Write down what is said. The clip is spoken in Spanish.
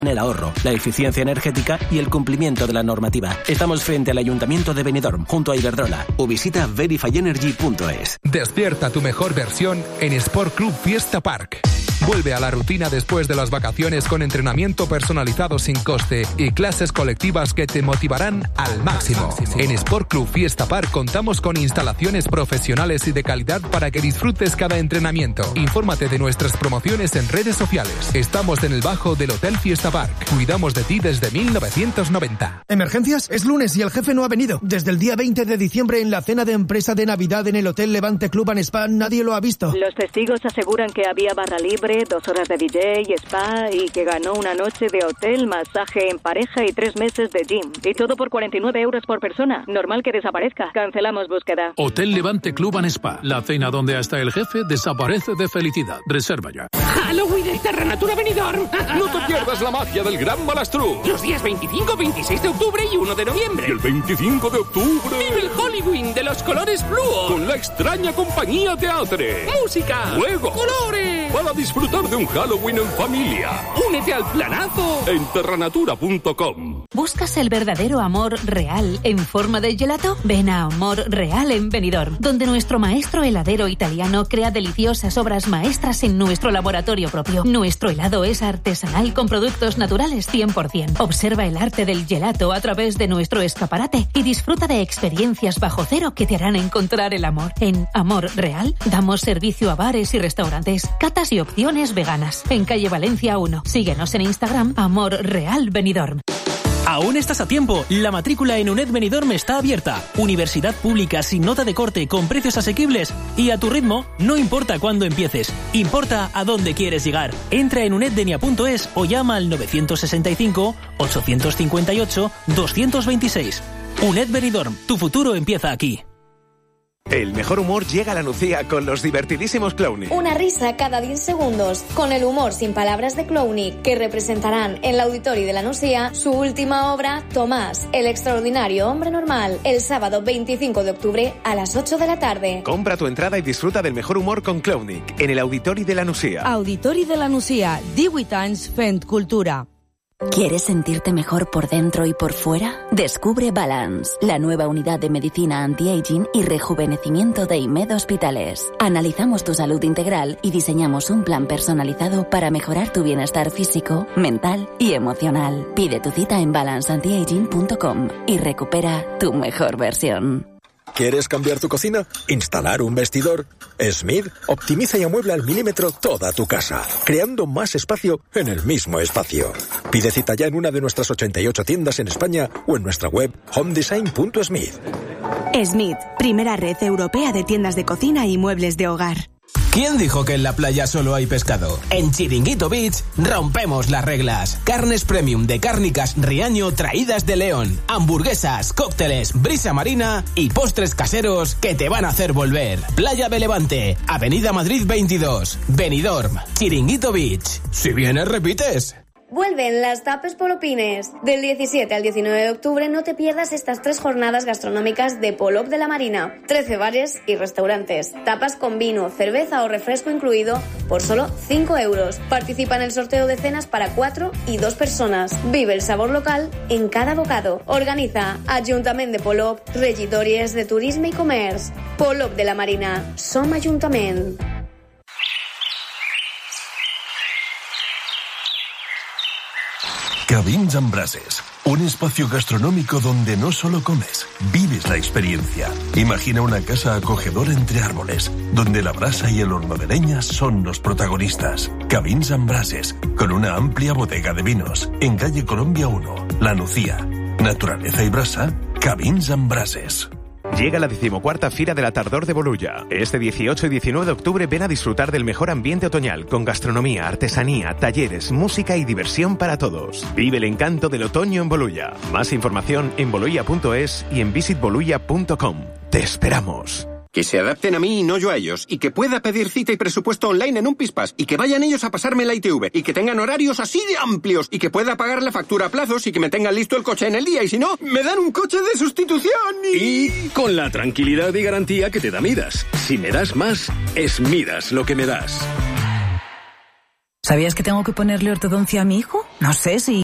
el ahorro, la eficiencia energética y el cumplimiento de la normativa. Estamos frente al Ayuntamiento de Benidorm, junto a Iberdrola. O visita verifyenergy.es. Despierta tu mejor versión en Sport Club Fiesta Park. Vuelve a la rutina después de las vacaciones con entrenamiento personalizado sin coste y clases colectivas que te motivarán al máximo. En Sport Club Fiesta Park contamos con instalaciones profesionales y de calidad para que disfrutes cada entrenamiento. Infórmate de nuestras promociones en redes sociales. Estamos en el bajo del Hotel Fiesta Park. Cuidamos de ti desde 1990. ¿Emergencias? Es lunes y el jefe no ha venido. Desde el día 20 de diciembre en la cena de empresa de Navidad en el Hotel Levante Club and Spa nadie lo ha visto. Los testigos aseguran que había barra libre, 2 horas de DJ, spa y que ganó una noche de hotel, masaje en pareja y 3 meses de gym. Y todo por 49 euros por persona. Normal que desaparezca. Cancelamos búsqueda. Hotel Levante Club and Spa. La cena donde hasta el jefe desaparece de felicidad. Reserva ya. Halloween en Terranatura Benidorm. No te pierdas la magia del Gran Malastrú. Los días 25, 26 de octubre y 1 de noviembre. Y el 25 de octubre... ¡Vive el Halloween de los colores fluo! Con la extraña compañía Teatre. ¡Música! ¡Juegos! ¡Colores! Para disfrutar de un Halloween en familia. ¡Únete al planazo! En terranatura.com. ¿Buscas el verdadero amor real en forma de gelato? Ven a Amor Real en Benidorm, donde nuestro maestro heladero italiano crea deliciosas obras maestras en nuestro laboratorio propio. Nuestro helado es artesanal con productos naturales 100%. Observa el arte del gelato a través de nuestro escaparate y disfruta de experiencias bajo cero que te harán encontrar el amor. En Amor Real damos servicio a bares y restaurantes, catas y opciones veganas. En calle Valencia 1. Síguenos en Instagram, Amor Real Benidorm. Aún estás a tiempo. La matrícula en UNED Benidorm está abierta. Universidad pública sin nota de corte, con precios asequibles y a tu ritmo. No importa cuándo empieces, importa a dónde quieres llegar. Entra en uneddenia.es o llama al 965 858 226. UNED Benidorm, tu futuro empieza aquí. El mejor humor llega a la Nucía con los divertidísimos Clowny. Una risa cada 10 segundos, con el humor sin palabras de Clowny, que representarán en el Auditorio de la Nucía su última obra, Tomás, el extraordinario hombre normal, el sábado 25 de octubre a las 8 de la tarde. Compra tu entrada y disfruta del mejor humor con Clowny en el Auditorio de la Nucía. Auditori de la Nucía, 18 anys fent cultura. ¿Quieres sentirte mejor por dentro y por fuera? Descubre Balance, la nueva unidad de medicina anti-aging y rejuvenecimiento de IMED Hospitales. Analizamos tu salud integral y diseñamos un plan personalizado para mejorar tu bienestar físico, mental y emocional. Pide tu cita en balanceantiaging.com y recupera tu mejor versión. ¿Quieres cambiar tu cocina? ¿Instalar un vestidor? Smith optimiza y amuebla al milímetro toda tu casa, creando más espacio en el mismo espacio. Pide cita ya en una de nuestras 88 tiendas en España o en nuestra web homedesign.smith. Smith, primera red europea de tiendas de cocina y muebles de hogar. ¿Quién dijo que en la playa solo hay pescado? En Chiringuito Beach rompemos las reglas. Carnes premium de Cárnicas Riaño traídas de León. Hamburguesas, cócteles, brisa marina y postres caseros que te van a hacer volver. Playa de Levante, Avenida Madrid 22, Benidorm, Chiringuito Beach. Si vienes, repites. Vuelven las Tapes Polopines. Del 17 al 19 de octubre no te pierdas estas 3 jornadas gastronómicas de Polop de la Marina. 13 bares y restaurantes. Tapas con vino, cerveza o refresco incluido por solo 5 euros. Participa en el sorteo de cenas para 4 y 2 personas. Vive el sabor local en cada bocado. Organiza Ajuntament de Polop, Regidories de Turisme i Comerç. Polop de la Marina. Som Ajuntament. Cabins amb Brases, un espacio gastronómico donde no solo comes, vives la experiencia. Imagina una casa acogedora entre árboles, donde la brasa y el horno de leña son los protagonistas. Cabins amb Brases, con una amplia bodega de vinos, en calle Colombia 1, La Nucía. Naturaleza y brasa, Cabins amb Brases. Llega la 14ª Fira de la Tardor de Bolulla. Este 18 y 19 de octubre ven a disfrutar del mejor ambiente otoñal, con gastronomía, artesanía, talleres, música y diversión para todos. Vive el encanto del otoño en Bolulla. Más información en bolulla.es y en visitbolulla.com. ¡Te esperamos! Que se adapten a mí y no yo a ellos, y que pueda pedir cita y presupuesto online en un Pispas, y que vayan ellos a pasarme la ITV, y que tengan horarios así de amplios, y que pueda pagar la factura a plazos y que me tengan listo el coche en el día, y si no, me dan un coche de sustitución y con la tranquilidad y garantía que te da Midas. Si me das más, es Midas lo que me das. ¿Sabías que tengo que ponerle ortodoncia a mi hijo? No sé si...